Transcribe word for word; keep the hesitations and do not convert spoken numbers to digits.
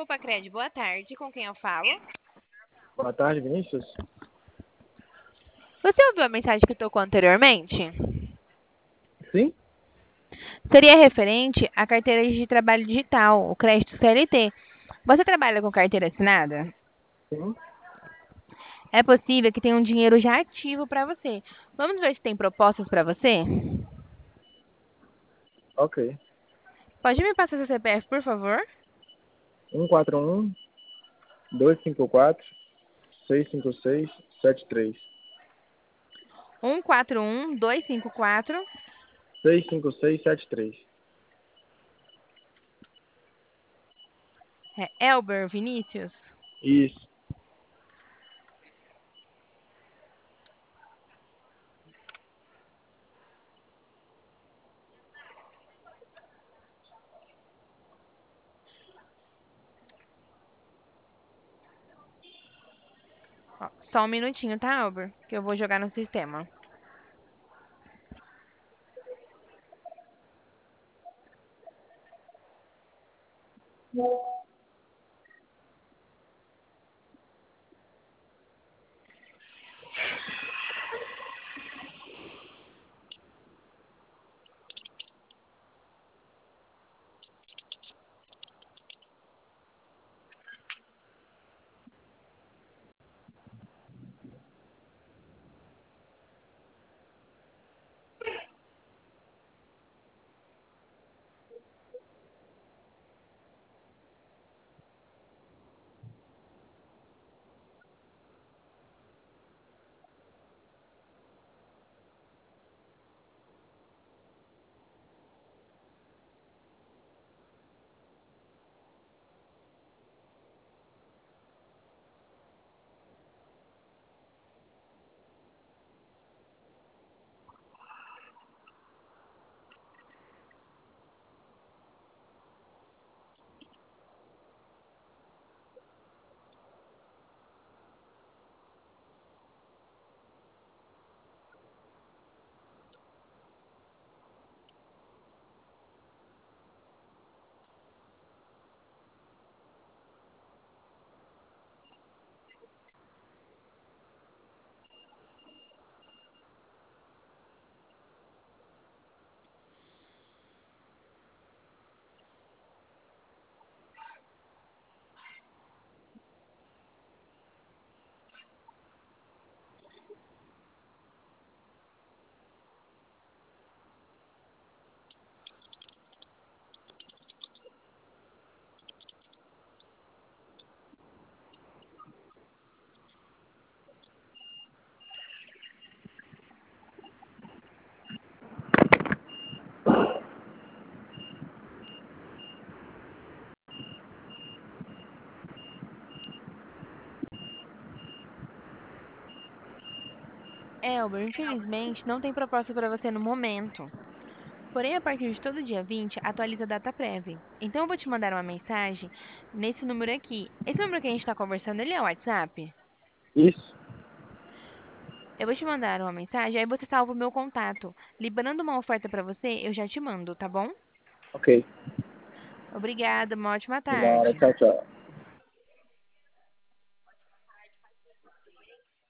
Opa, Cred, boa tarde. Com quem eu falo? Boa tarde, Vinícius. Você ouviu a mensagem que tocou anteriormente? Sim? Seria referente à carteira de trabalho digital, o crédito C L T. Você trabalha com carteira assinada? Sim. É possível que tenha um dinheiro já ativo para você. Vamos ver se tem propostas para você? Ok. Pode me passar seu C P F, por favor? um quatro um, dois cinco quatro, seis cinco seis, sete três. um quatro um, dois cinco quatro. seis cinco seis, sete três. É Elber Vinícius? Isso. Ó, só um minutinho, tá, Elber? Que eu vou jogar no sistema. Elber, infelizmente, não tem proposta para você no momento. Porém, a partir de todo dia vinte, atualiza a data prévia. Então, eu vou te mandar uma mensagem nesse número aqui. Esse número que a gente está conversando, ele é o WhatsApp? Isso. Eu vou te mandar uma mensagem, aí você salva o meu contato. Liberando uma oferta para você, eu já te mando, tá bom? Ok. Obrigada, uma ótima De nada. tarde. Tchau, tchau.